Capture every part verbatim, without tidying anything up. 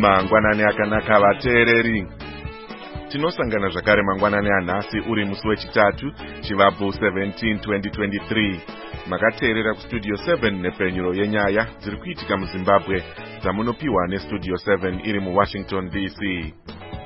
Mangwanani akanaka vateereri. Tinosangana zvakare mangwanani anhasi uri musi wechitatu chivabvu seventeen twenty twenty-three. Makateerera kustudio seven nepfenyuro yenyaya dziri kuitika muZimbabwe dzamunopiwa nestudio seven iri muWashington D C.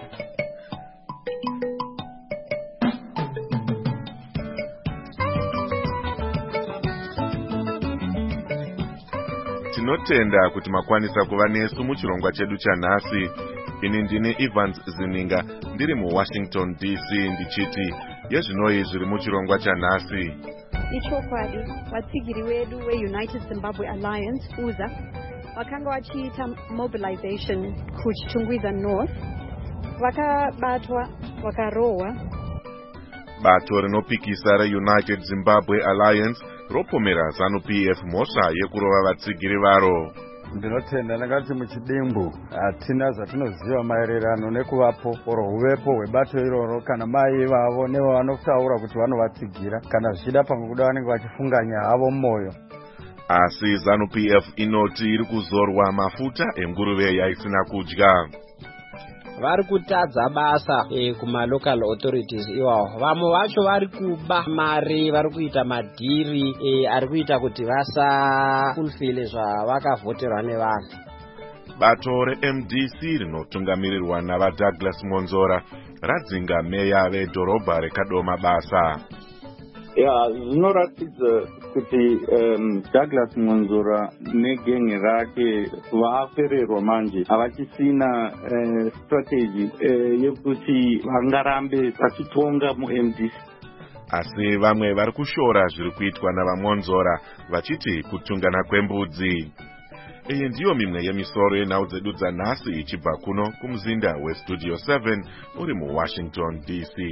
Tinotenda kuti makwanisa kuva nesu muchirongwa chedu chanhasi. Ini ndini Evans Zininga ndiri muWashington D C ndichiti yezvinoi zviri muchirongwa chanhasi. Ichokwadi vatsigiri wedu weUnited Zimbabwe Alliance U Z A vakanga vachiita mobilization kuchitungwiza North vakabatwa vakarohwa. Bato rinopikisa reUnited Zimbabwe Alliance ropomera ZANU P F mhosva yekurova vatsigiri varo. Ndinotenda ndakati muchidimbu hatina zvatinoziva maererano nekuvapo oro huvepo hwebato iroro kana mai vavo nevo vanotaura kuti vanovatsigira kana zvichida pamwe kuda vanenge vachifunganya havo mumwoyo. Asi ZANU P F inoti iri kuzorwa mafuta enguruve yaisina kudya. Vari kutadza basa e, kuma local authorities iwawo. Vamwe vacho vari kuba mari, vari kuita madhiri e, ari kuita kuti vasa fulfill zvavakavhoterwa nevanhu. Bato re-M D C rinotungamirirwa nava Douglas Monzora radzinga meya vedhorobha reKadoma basa. Ya, zvinoratidza kuti um, Douglas Monzora negenge rake vafererwa manje havachisina uh, strategy uh, yekuti vangarambe vachitonga mu-M D C. Asi vamwe vari kushora zviri kuitwa navaMonzora vachiti kutungana kwembudzi. Iyi ndiyo mimwe yemisoro yenhau dzedu dzanhasi ichibva kuno kumuzinda westudio seven uri muWashington D C.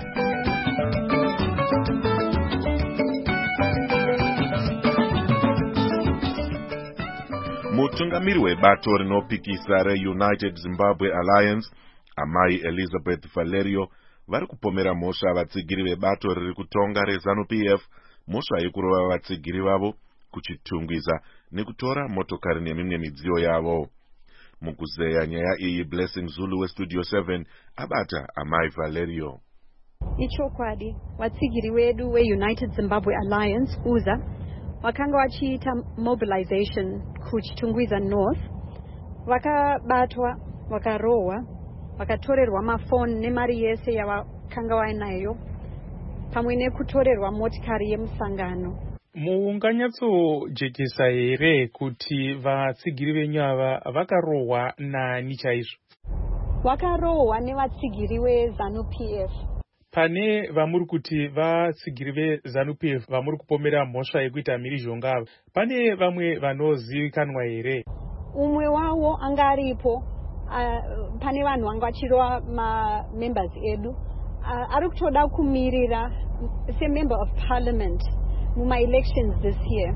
Mutungamiri webato rinopikisa reUnited Zimbabwe Alliance, amai Elizabeth Valerio, vari kupomera mhosva vatsigiri vebato riri kutonga reZANU P F mhosva yekurova vatsigiri vavo kuchitungwiza nekutora motokari nemimwe midziyo yavo. Mukuzeya nyaya iyi Blessing Zulu westudio seven abata amai Valerio. Ichokwadi vatsigiri wedu weUnited Zimbabwe Alliance U Z A vakanga vachiita mobilization kuchitungwiza North vakabatwa vakarohwa vakatorerwa mafoni nemari yese yavakanga vainayo pamwe nekutorerwa motikari yemusangano. Muunganyatsojekesa here kuti vatsigiri venyu ava vakarohwa nani chaizvo? Vakarohwa nevatsigiri veZANU P F. Pane vamuri kuti vatsigiri veZANU P F vamuri kupomera mhosva yekuita mhirizhonga ava, pane vamwe vanozivikanwa here? Umwe wavo anga aripo, uh, pane vanhu vanga vachirova mamembers edu, uh, ari kutoda kumirira semember of parliament muma-elections this year.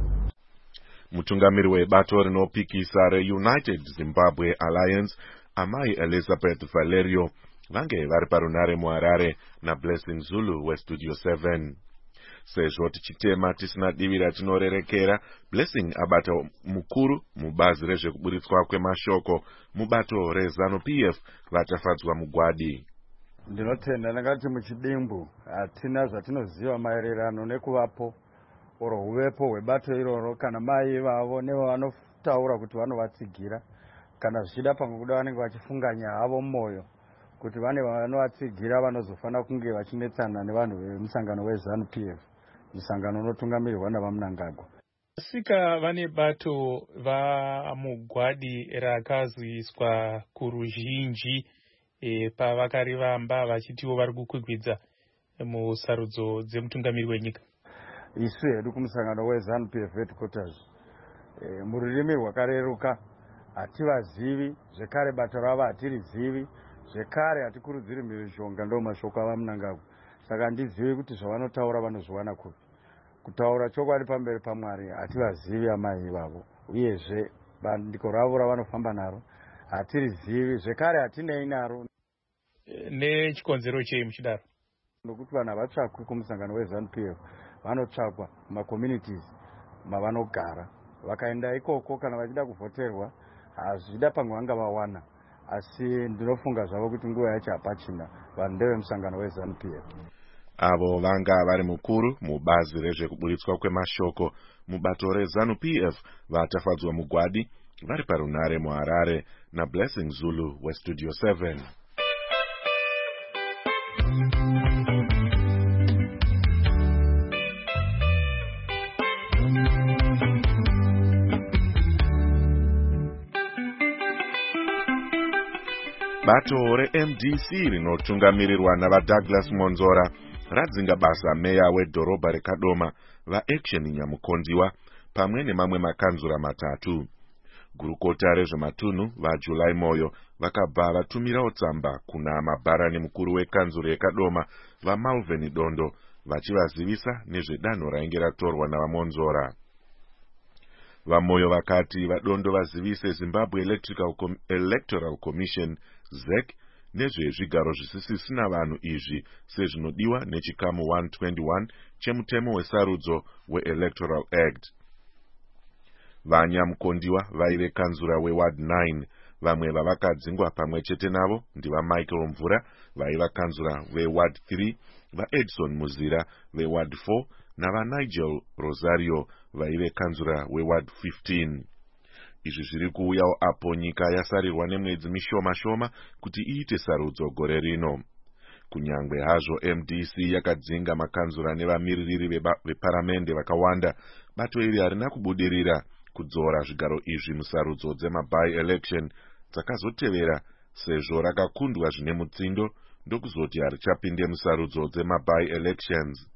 Mutungamiri webato rinopikisa reUnited Zimbabwe Alliance, amai Elizabeth Valerio, vange vari parunare muHarare naBlessing Zulu westudio seven. Sezvo tichitema tisina divira tinorerekera, Blessing abata mukuru mubazi rezvekuburitswa kwemashoko mubato reZANU P F vatafadzwa mugwadi. Ndinotenda ndakati muchidimbu hatina zvatinoziva maererano nekuvapo oro huvepo hwebato iroro kana mai vavo nevo vanotaura kuti vanovatsigira kana zvichida pamwe kuda vanenge vachifunganya havo mumwoyo kuti vane vanovatsigira vanozofana kunge vachinetsana nevanhu vemusangano weZANU P F, musangano unotungamirirwa navaMnangagwa. Sika vane bato vamugwadi rakazoiswa kuruzhinji e, pavakarivamba vachitiwo vari kukwikwidza musarudzo dzemutungamiri wenyika. Isu hedu kumusangano weZANU P F headquarters e, mururimi rwakareruka hativazivi, zvekare bato ravo hatirizivi, zvekare hatikurudziri mhirizhonga ndo mashoko avaMnangagwa. Saka handizivi kuti zvavanotaura vanozviwana kupi. Kutaura chokwadi pamberi paMwari hativazivi amai ivavo, uyezve bandiko ravo ravanofamba naro hatirizivi, zvekare hatinei naro. Nechikonzero chei muchidaro? Nokuti vanhu havatsvakwi kumusangano weZANU P F, vanotsvakwa mumacommunities mavanogara. Vakaenda ikoko kana vachida kuvhoterwa hazvida pamwe vanga vawana, asi ndinofunga zvavo kuti nguva yacho hapachina, vanhu ndevemusangano weZANU P F. Avo vanga vari mukuru mubazi rezvekuburitswa kwemashoko mubato reZANU P F vatafadzwa mugwadi vari parunare muHarare naBlessing Zulu weStudio seven. Bato re-M D C rinotungamirirwa navaDouglas Monzora radzinga basa meya wedhorobha reKadoma vaAction Nyamukondiwa pamwe nemamwe makanzura matatu. Gurukota rezvematunhu vaJuly Moyo vakabva vatumirawo tsamba kuna mabharani mukuru wekanzuro yeKadoma vaMalvin Dondo vachivazivisa nezvedanho rainge ratorwa navaMonzora. VaMoyo vakati vaDondo vazivise Zimbabwe Electrical Com Electoral Commission Z E C nezvezvigaro zvisisina vanhu izvi sezvinodiwa nechikamu one twenty-one chemutemo wesarudzo weElectoral Act. VaNyamukondiwa vaive kanzura weWard nine, vamwe vavakadzingwa pamwe chete navo ndiva Michael Mvura vaiva kanzura weWard three, vaEdson Muzira veWard four navaNigel Rosario vaive kanzura weWard fifteen. Izvi zviri kuuyawo apo nyika yasarirwa nemwedzi mishoma shoma kuti iite sarudzo gore rino. Kunyangwe hazvo M D C yakadzinga makanzura nevamiririri veparamende vakawanda, bato iri harina kubudirira kudzora zvigaro izvi musarudzo dzema-by-election dzakazotevera, sezvo rakakundwa zvine mutsindo ndokuzoti harichapinde musarudzo dzema-by-elections.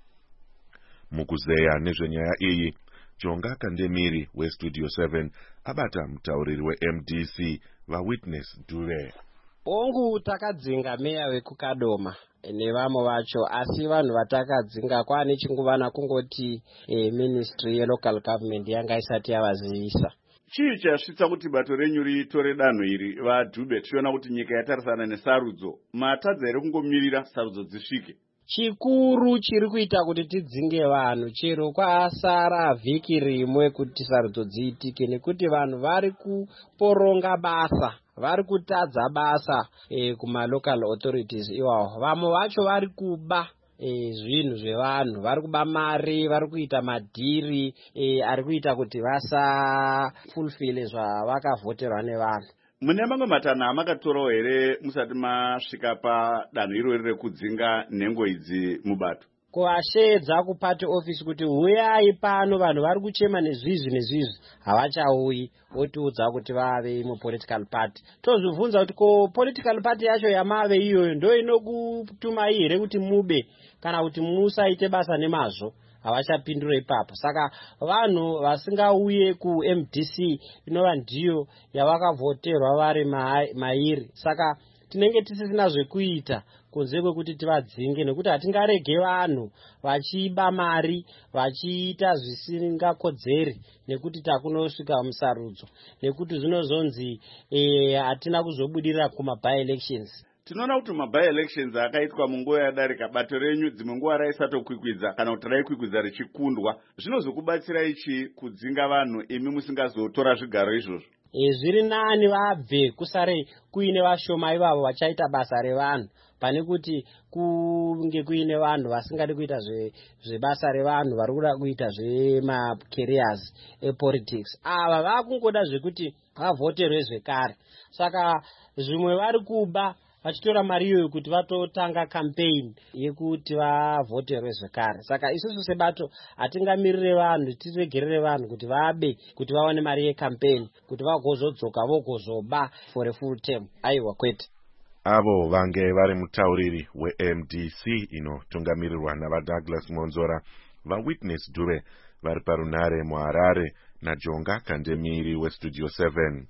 Mukuzeya nezvenyaya iyi, Jonga Kandemiri weStudio seven abata mutauriri weM D C vaWitness Dube. Ongu takadzinga meya wekuKadoma nevamwe vacho, asi vanhu vatakadzinga kwane chinguvana kungoti eh, Ministry yeLocal Government yanga isati yavazivisa. Chii chasvitsa kuti bato renyu ritore danho iri vaDhube, tichiona kuti nyika yatarisana nesarudzo, matadza here kungomirira sarudzo dzisvike? Chikuru chiri kuita kuti tidzinge vanhu chero kwasara vhiki rimwe kuti sarudzo dziitike nekuti vanhu vari kuporonga basa, vari kutadza basa e, kuma local authorities iwawo. Vamwe vacho vari kuba e, zvinhu zvevanhu, vari kuba mari, vari kuita madhiri e, ari kuita kuti vasa fulfill zvavakavhoterwa nevanhu. Mune mamwe matanho amakatorao here musati masvika padanho irori rekudzinga nhengo idzi mubato? Kuashedza kupati office kuti huyai pano, vanhu vari kuchema nezvizvi nezvizvi, havachauyi, otiudza kuti vave mupolitical party. Tozvibvunza kuti ko political party yacho yamave iyoyo ndo inokutumai here kuti mube kana kuti musaite basa nemazvo? Havachapindura ipapo. Saka vanhu vasingauye kuM D C inova ndiyo yavakavhoterwa vari mairi. Saka tinenge tisisina zvekuita kunze kwekuti tivadzinge, nekuti hatingarege vanhu vachiba mari, vachiita zvisingakodzeri, nekuti takunosvika musarudzo, nekuti zvinozonzi hatina eh, kuzobudirira kuma by elections. Tinoona kuti maby elections akaitwa munguva yadarika, bato renyu dzimwe nguva raisatokwikwidza kana kuti raikwikwidza richikundwa. Zvinozokubatsira ichi kudzinga vanhu imi musingazotora zvigaro izvozvo? E, zviri nani vabve kusare kuine vashoma ivavo vachaita basa revanhu pane kuti kunge kuine vanhu vasingadi kuita zvebasa revanhu, vari kuda kuita zvemacareers epolitics. Ava vakungoda zvekuti vavhoterwe zvekare. Saka zvimwe vari kuba vachitora mari iyoyo kuti vatotanga campaign yekuti vavhoterwe zvekare. Saka isusu sebato hatingamirire vanhu, tiregerere vanhu kuti vabe, kuti vaone mari yecampaign, kuti vagozodzoka vogozoba for a full term. Aiwa kwete. Avo vange vari mutauriri weM D C inotungamirirwa navaDouglas Monzora, vaWitness Dube vari parunare muHarare naJonga Kandemiri weStudio seven.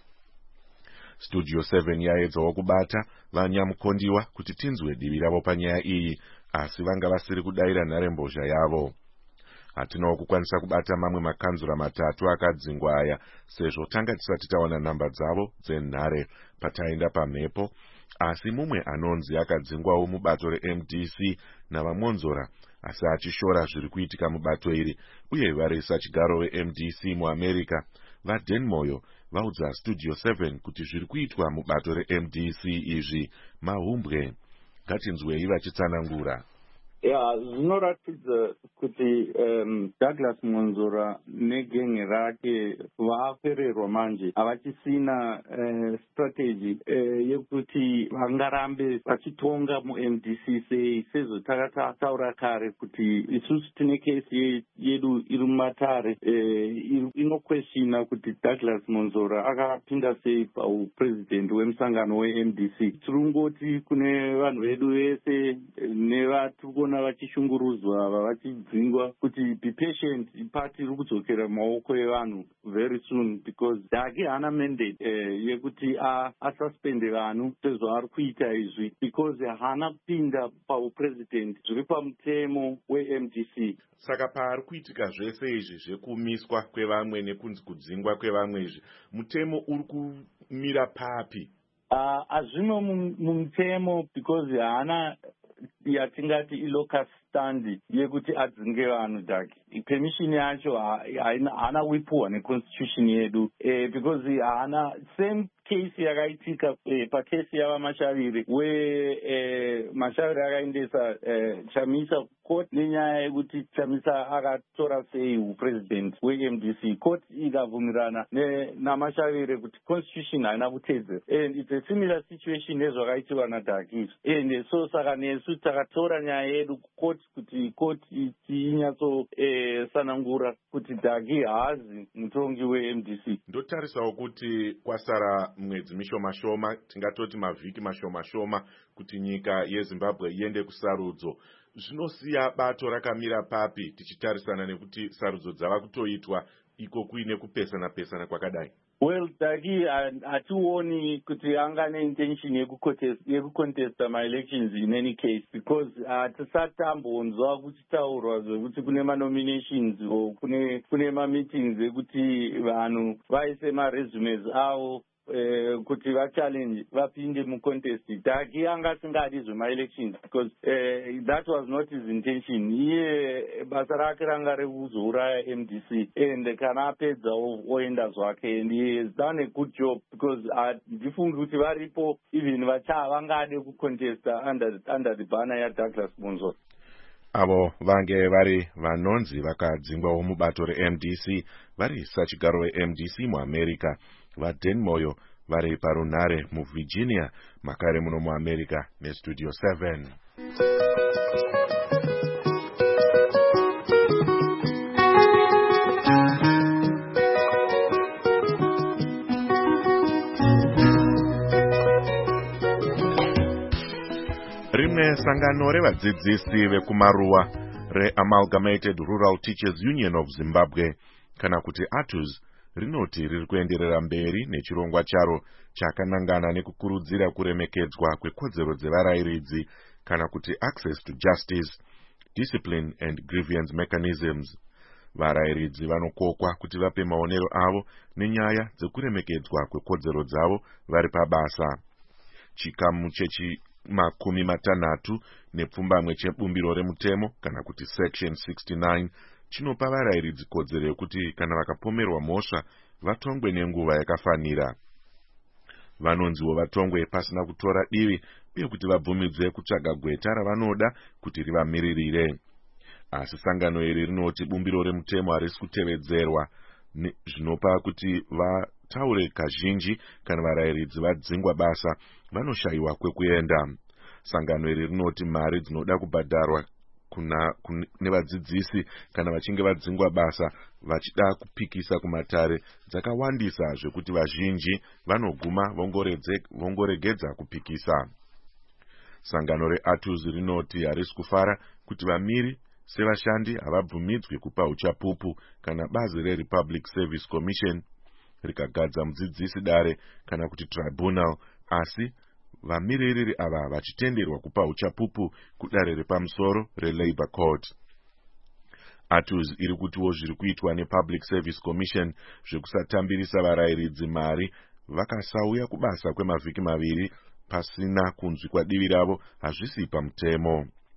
Studio seven yaedzawo kubata vaNyamukondiwa kuti tinzwe divi ravo panyaya iyi, asi vanga vasiri kudaira nharembozha yavo. Hatinawo kukwanisa kubata mamwe makanzura matatu akadzingwa aya, sezvo tanga tisati taona namba dzavo dzenhare pataenda pamhepo, asi mumwe anonzi akadzingwawo mubato reM D C navaMonzora asi achishora zviri kuitika mubato iri, uye varisa chigaro veM D C muamerica vaDenmoyo vaudza Studio seven kuti zviri kuitwa mubato reM D C izvi mahumbwe. Ngatinzwei vachitsanangura. Ya, zvinoratidza kuti um, Douglas Monzora negenge rake vafererwa manje havachisina uh, strategy uh, yekuti vangarambe vachitonga muM D C sei sezvo takataura kare kuti isusu tine kesi yedu iri mumatare uh, inokweshina kuti Douglas Monzora akapinda sei paupresident wemusangano weM D C. Tirungoti kune vanhu vedu vese nevatikuona vachishunguruzwa vachidzingwa kuti be patient, party iri kudzokera mumaoko evanhu very soon, because Dagi hana mandate eh, yekuti asuspende vanhu sezvaari kuita izvi, because hana kupinda paupresident zviri pamutemo weM D C. Saka paari kuitika zvese izvi zvekumiswa kwevamwe nekunzi kudzingwa kwevamwe izvi, mutemo uri kumira papi? Uh, hazvino mumutemo, because hana yatingati ilocus stand yekuti adzinge vanhu Dagi. Permission yacho hana wipuwa neconstitution yedu eh, because hana same case yakaitika eh, pakesi yava Mashaviri we eh, Mashaviri akaendesa eh, Chamisa court nenyaya yekuti Chamisa akatora sei upresident weM D C. Court ikabvumirana naMashaviri kuti constitution haina kutedzera, and it's a similar situation nezvakaitiwa naDagi. And so saka nesu takatora nyaya yedu court kuti court inyatso eh, sanangura kuti Dagi haazi mutongi weM D C. Ndotarisawo kuti kwasara mwedzi mishoma shoma, tingatoti mavhiki mashoma shoma kuti nyika yeZimbabwe iende kusarudzo. Zvinosiya bato rakamira papi tichitarisana nekuti sarudzo dzava kutoitwa iko kuine kupesana pesana kwakadai? Well, Dagi hationi kuti anga neintention yekucontesta my-elections in any case, because hatisati tambonzwa kuchitaurwa zvekuti kune ma-nominations or kune, kune ma-meetings ekuti vanhu vaise ma-resumes avo Uh, kuti vachallenge vapinde mucontest. Dagi anga asingadi zvema-elections because uh, that was not his intention. Iye basa rake ranga rekuzouraya M D C, and kana apedza oenda zvake, and he has done a good job, because ndifungi kuti varipo even vacha vangade kucontesta under, under the banner yaDouglas Monzora. Avo vange vari vanonzi vakadzingwawo mubato reM D C vari sachigaro weM D C muamerica vaDenmoyo vari parunhare muVirginia, makare muno muamerica neStudio seven. Rimwe sangano revadzidzisi vekumaruwa reAmalgamated Rural Teachers Union of Zimbabwe, kana kuti ATUZ, rinoti riri kuenderera mberi nechirongwa charo chakanangana nekukurudzira kuremekedzwa kwekodzero dzevarayiridzi, kana kuti access to justice, discipline and grievance mechanisms. Varayiridzi vanokokwa kuti vape maonero avo nenyaya dzekuremekedzwa kwekodzero dzavo vari pabasa. Chikamu chechi makumi matanhatu nepfumbamwe chebumbiro remutemo, kana kuti section sixty-nine, chinopa varayiridzi kodzero yekuti kana vakapomerwa mhosva vatongwe nenguva yakafanira. Vanonziwo vatongwe pasina kutora divi, uye kuti vabvumidzwe kutsvaga gweta ravanoda kuti rivamiririre. Asi sangano iri rinoti bumbiro remutemo harisi kutevedzerwa, zvinopa kuti vataure kazhinji kana varayiridzi vadzingwa basa vanoshayiwa kwekuenda. Sangano iri rinoti mari dzinoda kubhadharwa kuna nevadzidzisi kana vachinge vadzingwa basa vachida kupikisa kumatare dzakawandisa zvekuti vazhinji vanoguma vongoregedza kupikisa. Sangano reATUZ rinoti harisi kufara kuti vamiri sevashandi havabvumidzwi kupa uchapupu kana bazi reRepublic Service Commission rikagadza mudzidzisi dare kana kuti tribunal, asi vamiririri ava vachitenderwa kupa uchapupu kudare repamusoro reLabour Court. ATUZ iri kutiwo zviri kuitwa nePublic Service Commission zvekusatambirisa varayiridzi mari vakasauya kubasa kwemavhiki maviri pasina kunzwi kwadivi ravo hazvisi pamutemo.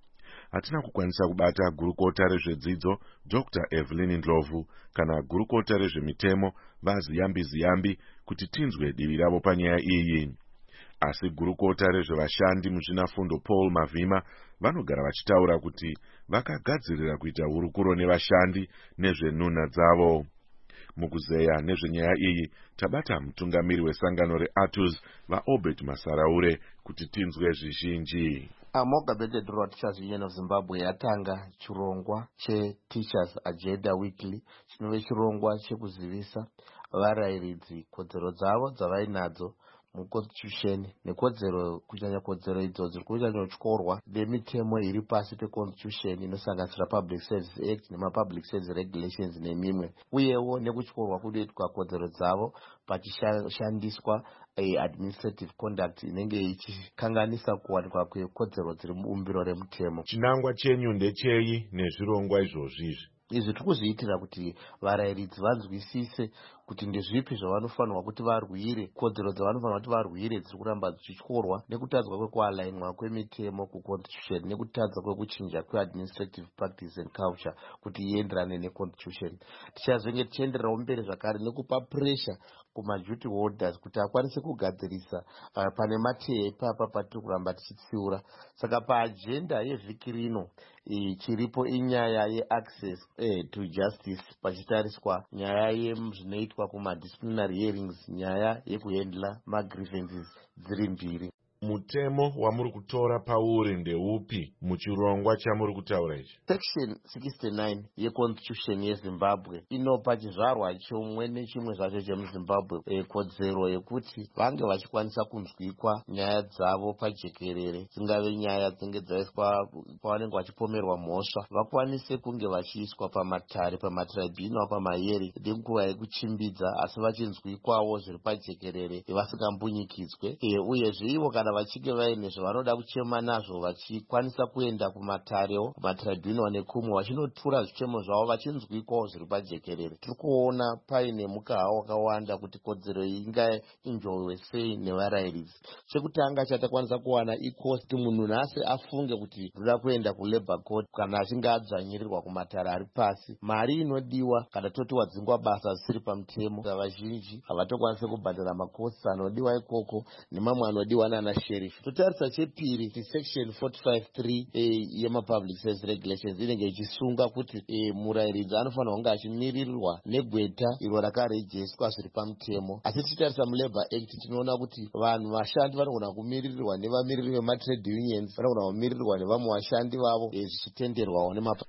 hatina kukwanisa kubata gurukota rezvedzidzo Doctor Evelyn Ndlovu kana gurukota rezvemitemo vaZiyambi Ziyambi kuti tinzwe divi ravo panyaya iyi. Asi gurukota rezvevashandi muzvinafundo Paul Mavhima vanogara vachitaura kuti vakagadzirira kuita hurukuro nevashandi nezvenhuna dzavo. Mukuzeya nezvenyaya iyi tabata mutungamiri wesangano reATUS vaObert Masaraure kuti tinzwe zvizhinji. Amogabeted Rural Teachers Union of Zimbabwe yatanga chirongwa cheTeachers Agenda Weekly chinove chirongwa chekuzivisa varairidzi kodzero dzavo dzavainadzo muconstitution nekodzero kunyanya kodzero idzo dziri kunyanyotyorwa nemitemo iri pasi peconstitution inosanganisira Public Service Act nemapublic service regulations nemimwe, uyewo nekutyorwa kunoitwa kodzero dzavo pachishandiswa administrative conduct inenge ichikanganisa kuwanikwa kwekodzero dziri mubumbiro remutemo. Chinangwa chenyu ndechei nezvirongwa izvozvizvi? Izvi tikuzviitira kuti varairidzi vanzwisise kuti ndezvipi zvavanofanirwa kuti varwire, kodzero dzavanofanirwa kuti varwire dziri kuramba dzichityorwa, nekutadzwa kwekualainwa kwemitemo kuconstitution nekutadza kwekuchinja kweadministrative practice and culture kuti ienderane neconstitution. Tichazenge tichiendererawo mberi zvakare nekupa pressure kumaduty holders kuti akwanise kugadzirisa uh, pane mateya ipapa patiri kuramba tichitsiura. Saka paagenda yevhiki rino chiripo inyaya yeaccess eh, to justice pachitariswa nyaya yezvinoitwa kumadisciplinary hearings, nyaya yekuhandla magrievances dziri mbiri. Mutemo wamuri kutora pauri ndeupi muchirongwa chamuri kutaura ichi? Section sixty-nine yeconstitution yeZimbabwe inopa chizvarwa chomwe nechimwe zvacho chemuZimbabwe e, kodzero yekuti vange vachikwanisa kunzwikwa nyaya dzavo pajekerere, dzingave nyaya dzinenge dzaiswa pavanenge vachipomerwa mhosva, vakwanise kunge vachiiswa pamatare, pamatribunal, pamaeri nenguva yekuchimbidza, asi vachinzwikwawo zviri pajekerere vasingambunyikidzwe. E, uyezve ivo kana vachinge vaine zvavanoda kuchema nazvo vachikwanisa kuenda kumatarewo, kumatribunal nekumwe vachinotura zvichemo zvavo vachinzwikwawo zviri pajekerere. Tiri kuona paine mukaha wakawanda kuti kodzero iyi ingaenjoywe sei nevarairidzi. Chekutanga chatakwanisa kuwana ikosti munhu nhasi afunge kuti ndoda kuenda kulabour court kana achinge adzvanyirirwa kumatare ari pasi. Mari inodiwa kana toti wadzingwa basa zvisiri pamutemo, vazhinji havatokwanisi kubhadhara makosti anodiwa ikoko nemamwe anodiwa nana sheriff. Totarisa chepiri section forty-five three eh, yemapublic service regulations inenge ichisunga kuti eh, murairidzi anofanira kunge achimiririrwa negweta iro rakarejeswa zviri pamutemo. Asi tichitarisa muLabour Act tinoona kuti vanhu vashandi vanogona kumiririrwa nevamiriri vematrade unions, vanogona kumiririrwa nevamwe vashandi vavo eh, zvichitenderwawo nemapa.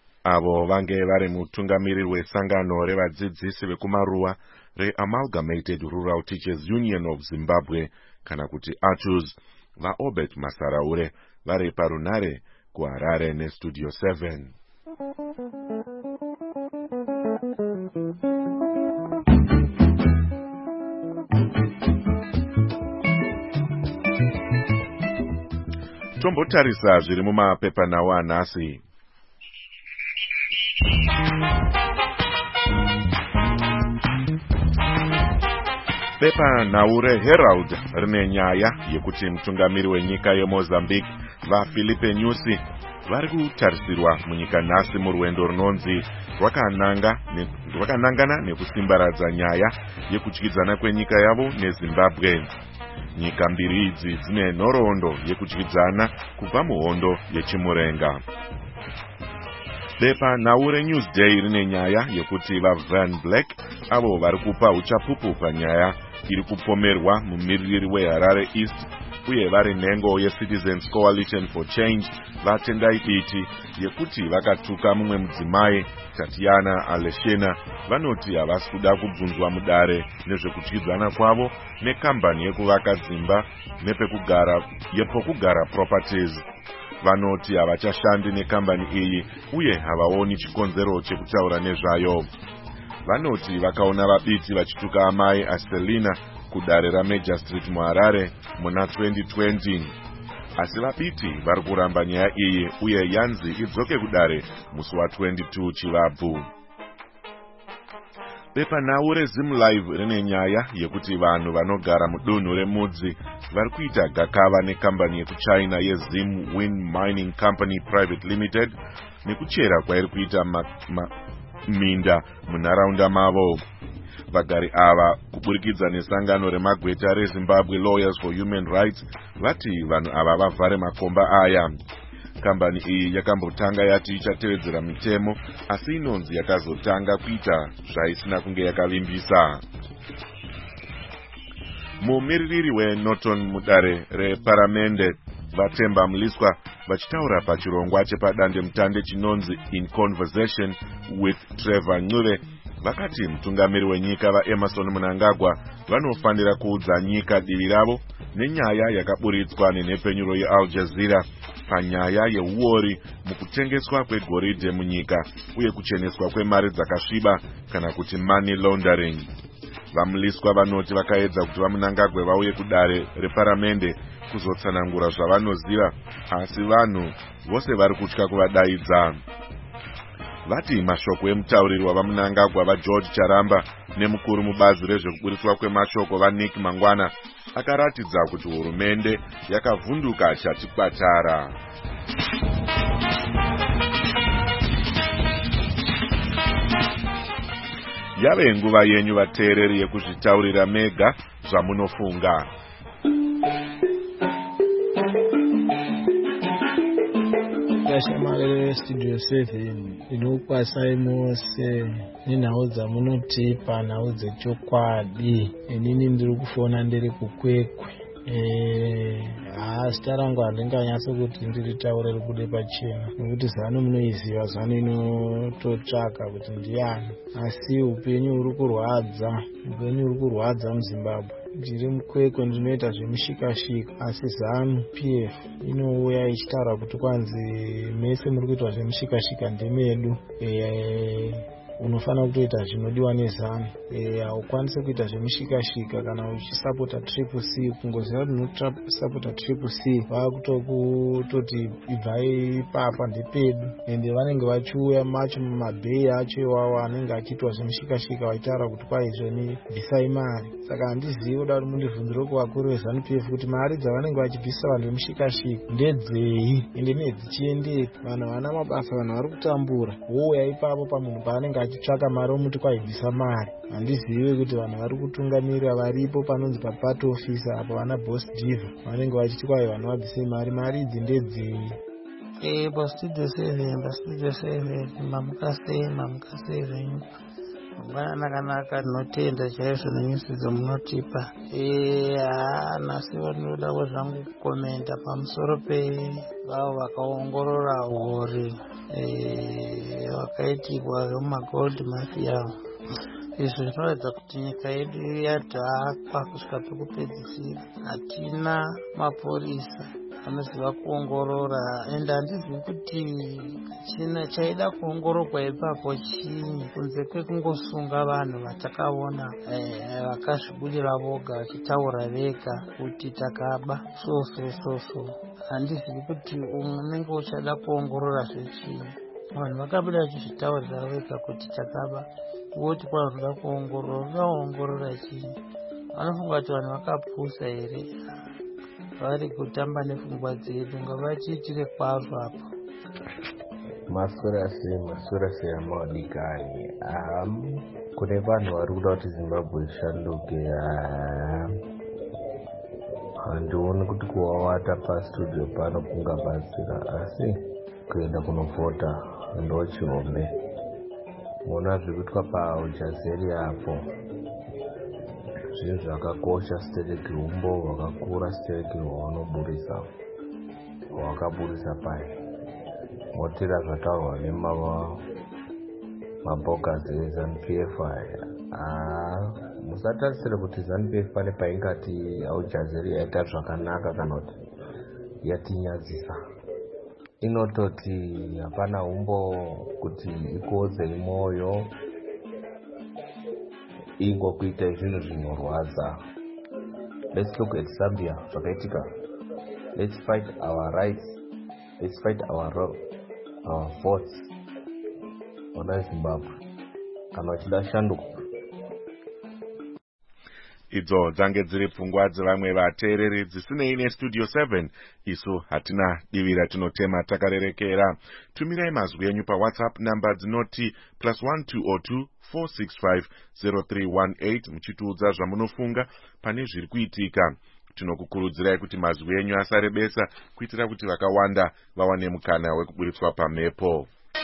Avo vange vari mutungamiri wesangano revadzidzisi vekumaruwa reAmalgamated Rural Teachers Union of Zimbabwe kana kuti ATUS vaObert Masaraure vari parunare kuHarare nestudio seven. Tombotarisa zviri mumapepanhau anhasi. Bepanhau reHerald rine nyaya yekuti mutungamiri wenyika yeMozambique vaFilipe Nyusi vari kutarisirwa munyika nhasi murwendo runonzi rwakanangana nekusimbaradza nyaya yekudyidzana kwenyika yavo neZimbabwe. Nyika mbiri idzi dzine nhoroondo yekudyidzana kubva muhondo yechimurenga. Bepanhau reNewsday rine nyaya yekuti vaVan Black avo vari kupa uchapupu panyaya iri kupomerwa mumiriri weHarare East uye vari nhengo yeCitizens Coalition for Change vatendai biti yekuti vakatuka mumwe mudzimai Tatiana Aleshina vanoti havasi kuda kubvunzwa mudare nezvekudyidzana kwavo nekambani yekuvaka dzimba nepekugara yepokugara properties. Vanoti havachashandi nekambani iyi uye havaoni chikonzero chekutaura nezvayo. Vanoti vakaona vabiti vachituka amai Astelina kudare raMajor Street muHarare muna twenty twenty. Asi vabiti vari kuramba nyaya iyi uye yanzi idzoke kudare musi wa twenty-two Chivabvu. Bepanhau reZim Live rine nyaya yekuti vanhu vanogara mudunhu remudzi vari kuita gakava nekambani yekuchina yeZim Wind Mining Company Private Limited nekuchera kwairi kuita ma, ma, minda munharaunda mavo. Vagari ava kuburikidza nesangano remagweta reZimbabwe Lawyers for Human Rights vati vanhu ava vavhare makomba aya. Kambani iyi yakambotanga yati ichatevedzera mitemo asi inonzi yakazotanga kuita zvaisina kunge yakavimbisa. Mumiririri weNorton mudare reparamende Vatemba Mliswa vachitaura pachirongwa chepadande mutande chinonzi In Conversation with Trevor Ncube vakati mutungamiri wenyika vaEmerson Mnangagwa vanofanira kuudza nyika divi ravo nenyaya yakaburitswa nenhepfenyuro yeAl Jazeera panyaya yeuori mukutengeswa kwegoridhe munyika uye kucheneswa kwemari dzakasviba kana kuti money laundering. VaMliswa vanoti vakaedza kuti vaMnangagwa vauye kudare reparamende kuzotsanangura zvavanoziva asi vanhu vose vari kutya kuvadaidza. Vati mashoko emutauriri wavaMnangagwa vaGeorge Charamba nemukuru mubazi rezvekuburitswa kwemashoko vaNick Mangwana akaratidza kuti hurumende yakavhunduka chatikwatara. Yave nguva yenyu vateereri yekuzvitaurira mega zvamunofunga. Shamarere Studio seven inokwasai mose nenhau dzamunotipa nhau dzechokwadi. Inini ndiri kufona ndiri kukwekwe. Ah, zita rangu handinganyatso kuti ndiritaure rikude pachena nekuti zano munoiziva zano inototsvaka kuti ndiani, asi upenyu uri kurwadza, upenyu uri kurwadza muZimbabwe. Ndiri mukwekwe ndinoita zvemushikashika asi zanu P F inouya ichitaura kuti kwanzi mese muri kuita zvemushikashika ndemedu. E, unofanira kutoita zvinodiwa nezano. E, haukwanisi kuita zvemushikashika kana uchisapota triple C. Kungoziva kuti unosapota triple C vakutoti ibvai ipapa ndepedu, ende vanenge vachiuya macho mumabheyi acho iwawo anenge achiitwa zvemushikashika vachitaura kuti kwaizvoni bvisai mari. Saka handizivi kuda kuti mundibvunzire kuvakuru veZanu P F kuti mari dzavanenge vachibvisa vanhu vemushikashika ndedzei ende nedzichiendei. Vanhu vana mabasa, vanhu vari kutambura, wouya ipapo pamunhu paanenge achitsvaka mari omuti kwaibvisa mari. Handizivi kuti vanhu vari kutungamirira varipo panonzi papato office apo vana boss diva vanenge vachiti kwai vanhu vabvisei mari. Mari idzi ndedzei? Eh, pastudio seven, pastudio seven, mamukasei, mamukasei zvenyu. Mwana nakanaka tinotenda chaizvo nenyusi dzomunotipa. Eh, haa, nasi vanodawo zvangu kukomenta pamusoro pevavo vakaongorora hori eh wakaitirwa zvemumagold mafia. Izvi zvinoratidza kuti nyika yedu yadhakwa kusvika pekupedzisira. Hatina mapurisa anoziva kuongorora, ende handizivi kuti china chaida kuongororwa ipapo chii kunze kwekungosunga vanhu vatakaona vakazvibudira voga vachitaura vega kuti takaba so so so so. Handizivi kuti unenge uchada kuongorora zvechii. Vanhu vakabuda vachizvitaurira vega kuti takaba, woti kwavanoda kuongorora, unoongorora chii? Vanofunga kuti vanhu vakapusa here? Vari kutamba nepfungwa dzedu, ngavachiitire kwazvo apo. Maswera sei, maswera sei amawadikani. Um, kune vanhu vari kuda kuti Zimbabwe ishanduke. Handioni kuti kuwawata pastudio pano kungabatsira, asi kuenda kunovhota ndo chirombe. Mona zvirikuitwa paAl Jazeera apo zvinhu zvakakosha. Sitereki umbo hwakakura, sitereki hwavanoburisa hwakaburisa pai motera zvataurwa nemabogazi eZanu P F aya. Musatarisire kuti Zanu P F pane paingati Al Jazeera yaita zvakanaka kana kuti yatinyadzisa. Inototi hapana umbo kuti ikodzei moyo ingokuita zvinhu zvinorwadza. Let's look at Zambia zvakaitika. Let's fight our rights. Let's fight our our votes. Ona Zimbabwe kana uchida shanduko Idzo dzange dziri pfungwa dzevamwe vateereri dzisinei nestudio seven. Isu hatina divi ratinotema takarerekera. Tumirai mazwi enyu paWhatsApp namba dzinoti plus one two zero two four six five zero three one eight muchitiudza zvamunofunga pane zviri kuitika. Tinokukurudzirai kuti mazwi enyu asarebesa kuitira kuti vakawanda vawane mukana wekuburitswa pamhepo.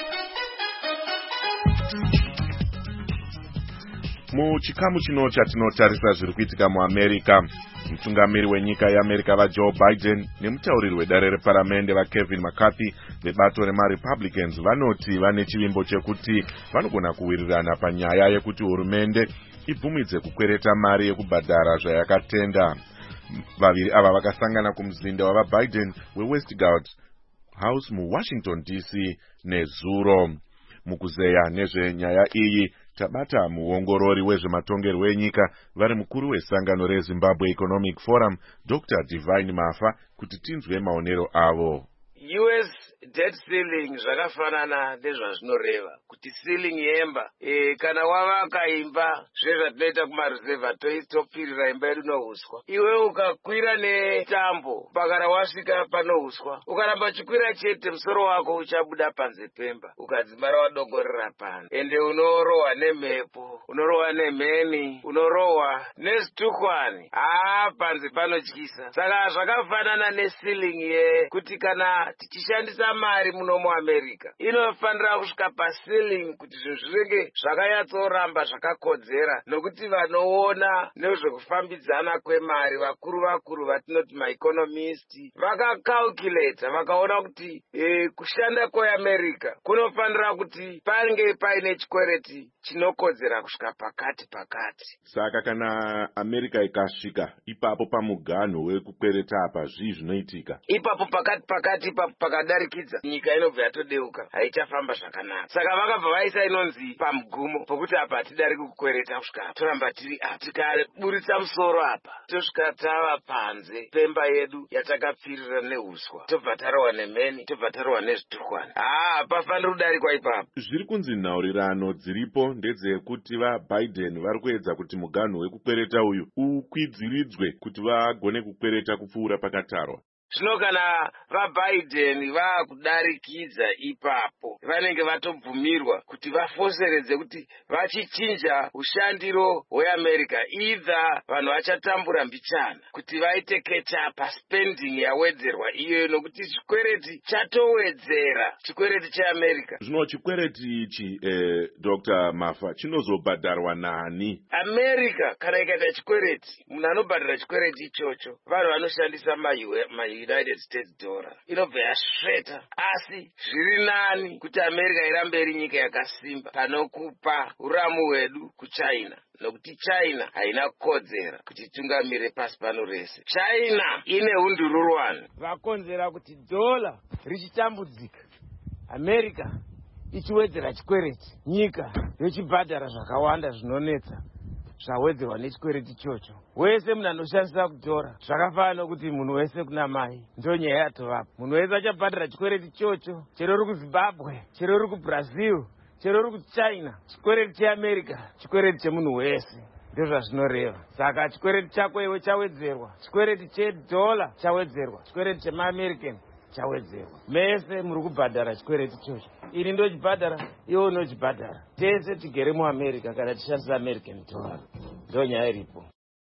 Muchikamu chino chatinotarisa zviri kuitika muAmerica, mutungamiri wenyika yeAmerica vaJoe Biden nemutauriri wedare reparamende vaKevin McCarthy vebato remaRepublicans vanoti vane chivimbo chekuti vanogona kuwirirana panyaya yekuti hurumende ibvumidze kukwereta mari yekubhadhara zvayakatenda. Vaviri ava vakasangana kumuzinda wavaBiden weWestgate House muWashington D C nezuro. Mukuzeya nezvenyaya iyi tabata muongorori wezvematongerwo enyika vari mukuru wesangano reZimbabwe Economic Forum Doctor Divine Mafa kuti tinzwe maonero avo. U S debt ceiling zvakafanana nezvazvinoreva kuti ceiling yemba e, kana wavaka imba zvezvatinoita kumareserve topfirira imba yedu nouswa, iwe ukakwira netambo pakara wasvika panouswa ukaramba chikwira chete musoro wako uchabuda panze pemba ukadzimara wadongorera pano, ende unorohwa nemhepo, unorohwa nemheni, unorohwa nezitukwani. haa panze panotyisa. Saka zvakafanana neceiling yekuti kana tichishandisa mari muno muAmerica inofanira kusvika paceiling kuti zvinhu zvinenge zvakanyatsoramba zvakakodzera, nokuti vanoona nezvekufambidzana kwemari vakuru vakuru vatinoti maeconomist vakacalculata vakaona kuti e, kushanda kweAmerica kunofanira kuti pange paine chikwereti chinokodzera kusvika pakati pakati. Saka kana America ikasvika ipapo pamuganho wekukwereta apa zvii zvinoitika? Ipapo pakati pakati ipapo pakadarikidza nyika inobva yatodeuka, haichafamba zvakanaka. Saka vakabva vaisa inonzi pamugumo pokuti apa hatidari kukwereta kusvika toramba tiri apa, tikaburitsa musoro apa tosvika tava panze pemba yedu yatakapfirira neuswa, tobva tarohwa nemheni, tobva tarohwa nezvitukwana. haa hapafaniri kudarikwa ipapo. Zviri kunzi nhaurirano dziripo ndedzekuti vaBiden vari kuedza kuti muganho wekukwereta uyu ukwidziridzwe kuti vagone kukwereta kupfuura pakatarwa. Zvino kana vaBiden vaakudarikidza ipapo vanenge vatobvumirwa kuti vafoseredze kuti vachichinja ushandiro hweAmerica, either vanhu vachatambura mbichana kuti vaite catch-up spending yawedzerwa iyoyo, nokuti chikwereti chatowedzera chikwereti cheAmerica. Zvino chikwereti ichi eh, Doctor Mafa chinozobhadharwa nani? America kana ikaita chikwereti, munhu anobhadhara chikwereti ichocho vanhu vanoshandisa ma United States dollar, inobva yasveta. Asi zviri nani kuti America irambe iri nyika yakasimba panokupa uramu hwedu kuChina, nokuti China haina kukodzera kuti tungamire pasi pano rese. China ine undururwani vakonzera kuti dola richitambudzika, America ichiwedzera chikwereti, nyika yochibhadhara zvakawanda zvinonetsa zvawedzerwa nechikwereti ichocho. Wese munhu anoshandisa kudhora zvakafanana nokuti munhu wese kuna mai ndo nyaya yatovapo. Munhu wese achabhadhara chikwereti ichocho, chero uri kuZimbabwe, chero uri kuBrazil, chero uri kuChina. Chikwereti cheAmerica chikwereti chemunhu wese, ndozvazvinoreva. Saka chikwereti chako iwe chawedzerwa, chikwereti chedhola chawedzerwa, chikwereti chemaAmerican chawedzerwa. Mese muri kubhadhara chikwereti ichocho. Ini ndochibhadhara, iwe unochibhadhara. Tese tigere muAmerica kana tishandisa American dollar. Ndo nyaya iripo.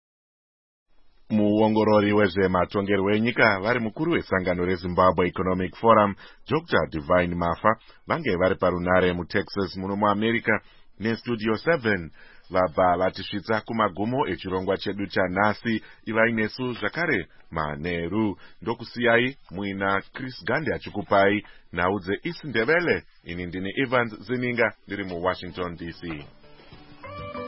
Muongorori wezvematongerwo enyika vari mukuru wesangano reZimbabwe Economic Forum Doctor Divine Mafa vange vari parunare muTexas muno muAmerica nestudio seven vabva vatisvitsa kumagumo echirongwa chedu chanhasi. Ivai nesu zvakare manheru. Ndokusiyai muina Chris Gande achikupai nhau dzeIsindebele. Ini ndini Evans Zininga ndiri muWashington D C.